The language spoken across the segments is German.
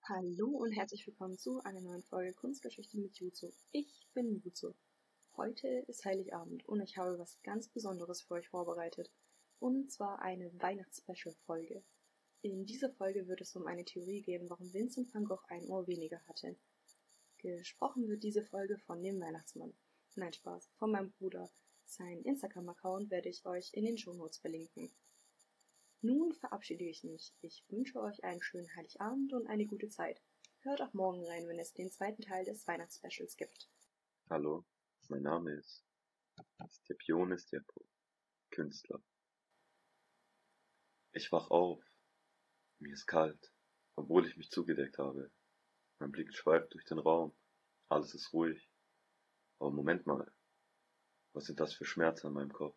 Hallo und herzlich willkommen zu einer neuen Folge Kunstgeschichte mit Juzo. Ich bin Juzo. Heute ist Heiligabend und ich habe was ganz Besonderes für euch vorbereitet. Und zwar eine Weihnachts-Special-Folge. In dieser Folge wird es um eine Theorie gehen, warum Vincent van Gogh ein Ohr weniger hatte. Gesprochen wird diese Folge von dem Weihnachtsmann. Nein, Spaß, von meinem Bruder. Sein Instagram-Account werde ich euch in den Shownotes verlinken. Nun verabschiede ich mich. Ich wünsche euch einen schönen Heiligabend und eine gute Zeit. Hört auch morgen rein, wenn es den zweiten Teil des Weihnachtsspecials gibt. Hallo, mein Name ist Stepionis Depo, Künstler. Ich wach auf. Mir ist kalt, obwohl ich mich zugedeckt habe. Mein Blick schweift durch den Raum. Alles ist ruhig. Aber Moment mal. Was sind das für Schmerzen an meinem Kopf?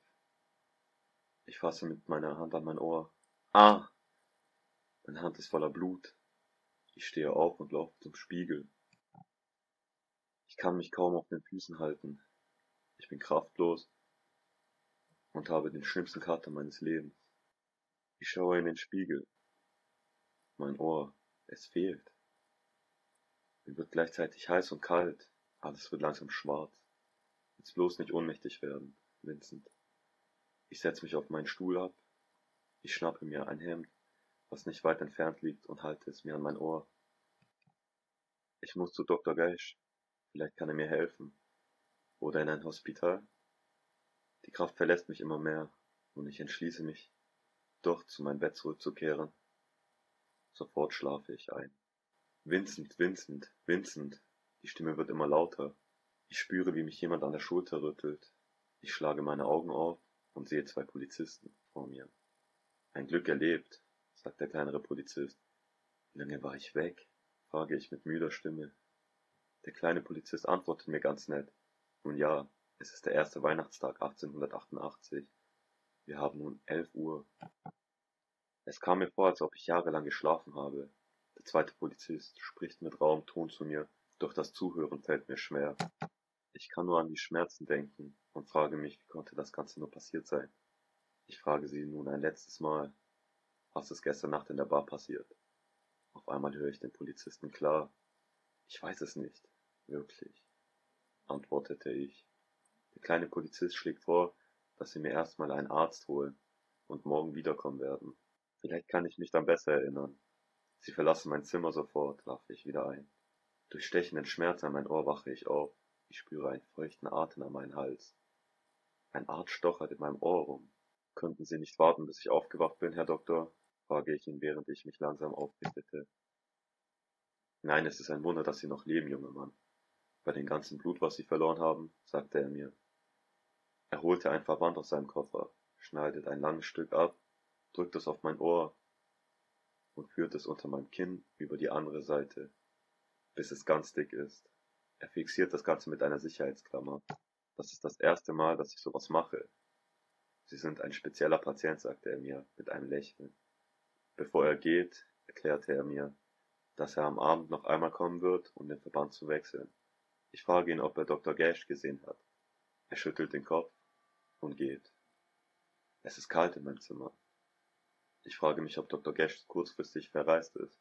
Ich fasse mit meiner Hand an mein Ohr. Ah! Meine Hand ist voller Blut. Ich stehe auf und laufe zum Spiegel. Ich kann mich kaum auf den Füßen halten. Ich bin kraftlos und habe den schlimmsten Kater meines Lebens. Ich schaue in den Spiegel. Mein Ohr, es fehlt. Mir wird gleichzeitig heiß und kalt. Alles wird langsam schwarz. Jetzt bloß nicht ohnmächtig werden, Vincent. Ich setze mich auf meinen Stuhl ab. Ich schnappe mir ein Hemd, was nicht weit entfernt liegt, und halte es mir an mein Ohr. Ich muss zu Dr. Geisch. Vielleicht kann er mir helfen. Oder in ein Hospital. Die Kraft verlässt mich immer mehr, und ich entschließe mich, doch zu meinem Bett zurückzukehren. Sofort schlafe ich ein. Vincent, Vincent, Vincent. Die Stimme wird immer lauter. Ich spüre, wie mich jemand an der Schulter rüttelt. Ich schlage meine Augen auf und sehe 2 Polizisten vor mir. Ein Glück erlebt, sagt der kleinere Polizist. Wie lange war ich weg? Frage ich mit müder Stimme. Der kleine Polizist antwortet mir ganz nett. Nun ja, es ist der erste Weihnachtstag 1888. Wir haben nun 11 Uhr. Es kam mir vor, als ob ich jahrelang geschlafen habe. Der zweite Polizist spricht mit rauem Ton zu mir, doch das Zuhören fällt mir schwer. Ich kann nur an die Schmerzen denken und frage mich, wie konnte das Ganze nur passiert sein? Ich frage sie nun ein letztes Mal, was ist gestern Nacht in der Bar passiert? Auf einmal höre ich den Polizisten klar. Ich weiß es nicht, wirklich, antwortete ich. Der kleine Polizist schlägt vor, dass sie mir erstmal einen Arzt holen und morgen wiederkommen werden. Vielleicht kann ich mich dann besser erinnern. Sie verlassen mein Zimmer sofort, lache ich wieder ein. Durch stechenden Schmerz an mein Ohr wache ich auf. Ich spüre einen feuchten Atem an meinen Hals. Ein Arzt stochert in meinem Ohr rum. Könnten Sie nicht warten, bis ich aufgewacht bin, Herr Doktor? Frage ich ihn, während ich mich langsam aufrichtete. Nein, es ist ein Wunder, dass Sie noch leben, junger Mann. Bei dem ganzen Blut, was Sie verloren haben, sagte er mir. Er holte ein Verband aus seinem Koffer, schneidet ein langes Stück ab, drückt es auf mein Ohr und führt es unter meinem Kinn über die andere Seite, bis es ganz dick ist. Er fixiert das Ganze mit einer Sicherheitsklammer. Das ist das erste Mal, dass ich sowas mache. Sie sind ein spezieller Patient, sagte er mir mit einem Lächeln. Bevor er geht, erklärte er mir, dass er am Abend noch einmal kommen wird, um den Verband zu wechseln. Ich frage ihn, ob er Dr. Gash gesehen hat. Er schüttelt den Kopf und geht. Es ist kalt in meinem Zimmer. Ich frage mich, ob Dr. Gash kurzfristig verreist ist.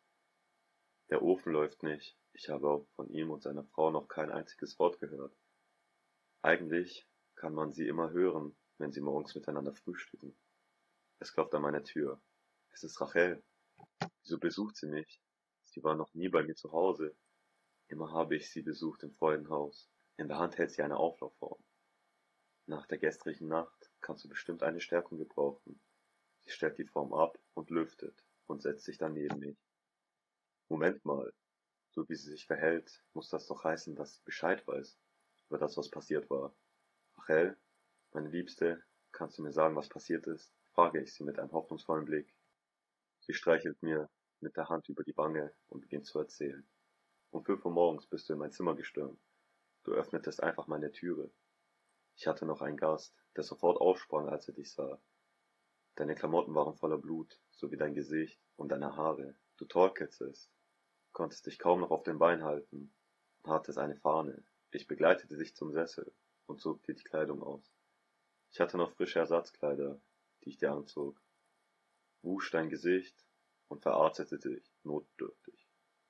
Der Ofen läuft nicht. Ich habe auch von ihm und seiner Frau noch kein einziges Wort gehört. Eigentlich kann man sie immer hören, wenn sie morgens miteinander frühstücken. Es klopft an meiner Tür. Es ist Rachel. Wieso besucht sie mich? Sie war noch nie bei mir zu Hause. Immer habe ich sie besucht im Freudenhaus. In der Hand hält sie eine Auflaufform. Nach der gestrigen Nacht kannst du bestimmt eine Stärkung gebrauchen. Sie stellt die Form ab und lüftet und setzt sich dann neben mich. Moment mal, so wie sie sich verhält, muss das doch heißen, dass sie Bescheid weiß über das, was passiert war. Rachel, meine Liebste, kannst du mir sagen, was passiert ist? Frage ich sie mit einem hoffnungsvollen Blick. Sie streichelt mir mit der Hand über die Wange und beginnt zu erzählen. Um 5 Uhr morgens bist du in mein Zimmer gestürmt. Du öffnetest einfach meine Türe. Ich hatte noch einen Gast, der sofort aufsprang, als er dich sah. Deine Klamotten waren voller Blut, so wie dein Gesicht und deine Haare. Du torkeltest, konntest dich kaum noch auf den Beinen halten und hattest eine Fahne. Ich begleitete dich zum Sessel und zog dir die Kleidung aus. Ich hatte noch frische Ersatzkleider, die ich dir anzog, wusch dein Gesicht und verarztete dich notdürftig.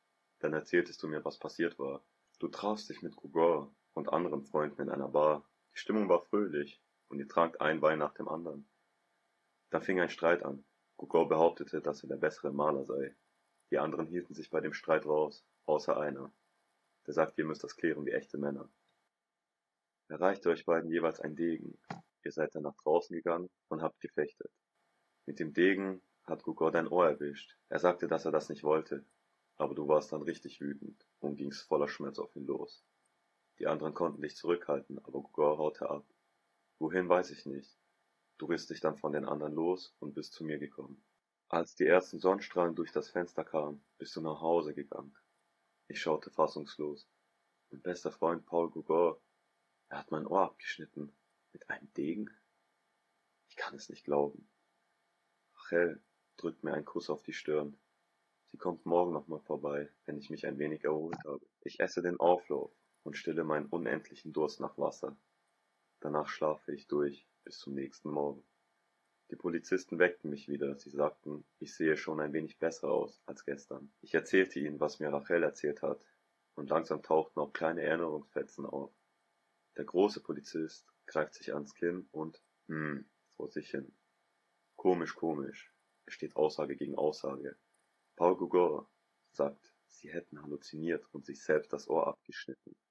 Dann erzähltest du mir, was passiert war. Du trafst dich mit Gugor und anderen Freunden in einer Bar. Die Stimmung war fröhlich und ihr trankt ein Wein nach dem anderen. Dann fing ein Streit an. Gugor behauptete, dass er der bessere Maler sei. Die anderen hielten sich bei dem Streit raus, außer einer. Der sagte, ihr müsst das klären wie echte Männer. Er reichte euch beiden jeweils einen Degen. Ihr seid dann nach draußen gegangen und habt gefechtet. Mit dem Degen hat Gugor dein Ohr erwischt. Er sagte, dass er das nicht wollte. Aber du warst dann richtig wütend und gingst voller Schmerz auf ihn los. Die anderen konnten dich zurückhalten, aber Gugor haute ab. Wohin, weiß ich nicht. Du riss dich dann von den anderen los und bist zu mir gekommen. Als die ersten Sonnenstrahlen durch das Fenster kamen, bist du nach Hause gegangen. Ich schaute fassungslos. Mein bester Freund Paul Gugor, er hat mein Ohr abgeschnitten. Mit einem Degen? Ich kann es nicht glauben. Rachel drückt mir einen Kuss auf die Stirn. Sie kommt morgen nochmal vorbei, wenn ich mich ein wenig erholt habe. Ich esse den Auflauf und stille meinen unendlichen Durst nach Wasser. Danach schlafe ich durch bis zum nächsten Morgen. Die Polizisten weckten mich wieder. Sie sagten, ich sehe schon ein wenig besser aus als gestern. Ich erzählte ihnen, was mir Rachel erzählt hat, und langsam tauchten auch kleine Erinnerungsfetzen auf. Der große Polizist greift sich ans Kinn und vor sich hin. Komisch, komisch. Es steht Aussage gegen Aussage. Paul Gugor sagt, sie hätten halluziniert und sich selbst das Ohr abgeschnitten.